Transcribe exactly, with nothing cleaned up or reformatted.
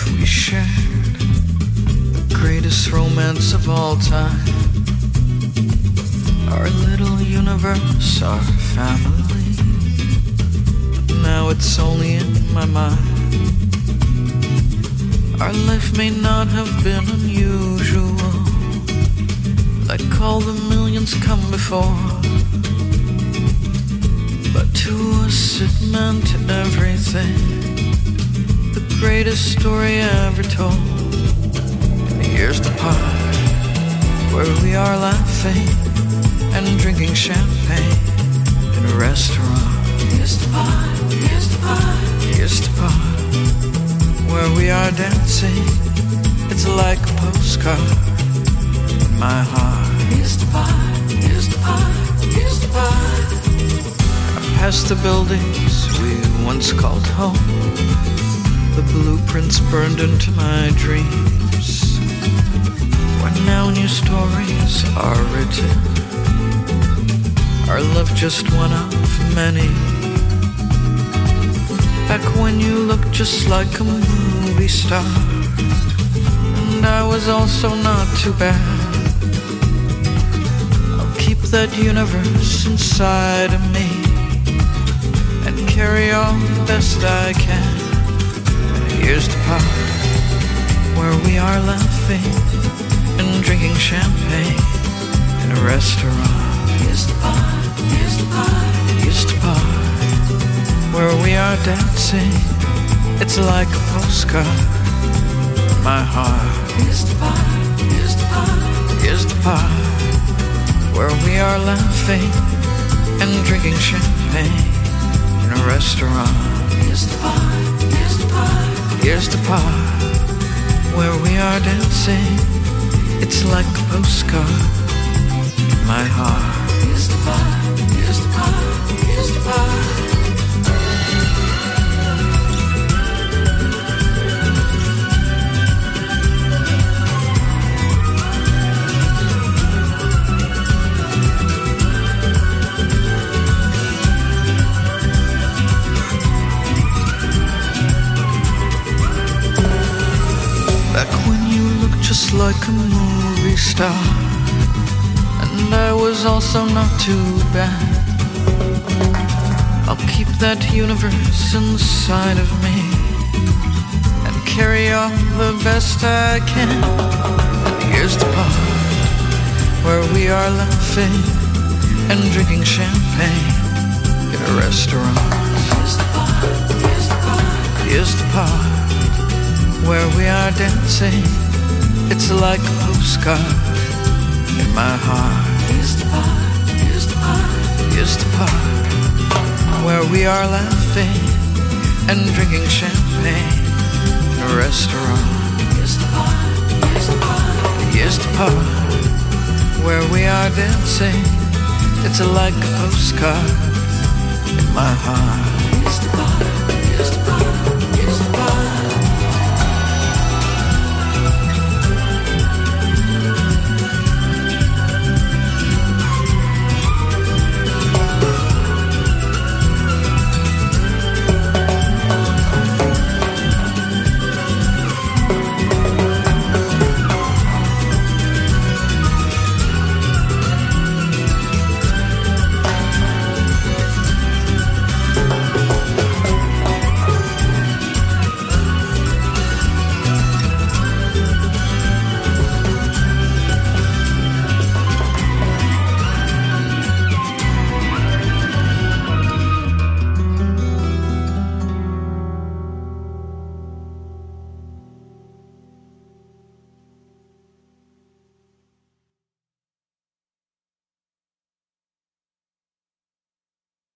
We shared the greatest romance of all time. Our little universe, our family. But now it's only in my mind. Our life may not have been unusual, like all the millions come before, but to us it meant everything. The greatest story ever told. Here's the part where we are laughing and drinking champagne in a restaurant. Here's the part, here's the part, here's the part where we are dancing. It's like a postcard in my heart. Here's the part, here's the part, here's the part. I passed the buildings we once called home. The blueprints burned into my dreams, where now new stories are written. Our love just one of many. Back when you looked just like a movie star, and I was also not too bad. I'll keep that universe inside of me and carry on the best I can. And here's the part where we are laughing and drinking champagne in a restaurant. Here's the part, here's the part, here's the part where we are dancing. It's like a postcard in my heart. Here's the part, here's the part, here's the part where we are laughing and drinking champagne in a restaurant. Here's the part, here's the part, here's the part where we are dancing. It's like a postcard in my heart. Here's the part, here's the part, here's the part. Just like a movie star, and I was also not too bad. I'll keep that universe inside of me and carry on the best I can. And here's the part where we are laughing and drinking champagne in a restaurant. Here's the part, here's the part, here's the part where we are dancing. It's like a postcard in my heart. Here's the part, here's the part, here's the part where we are laughing and drinking champagne in a restaurant. Here's the part, here's the part, here's the part where we are dancing. It's like a postcard in my heart. Here's the part, here's the part.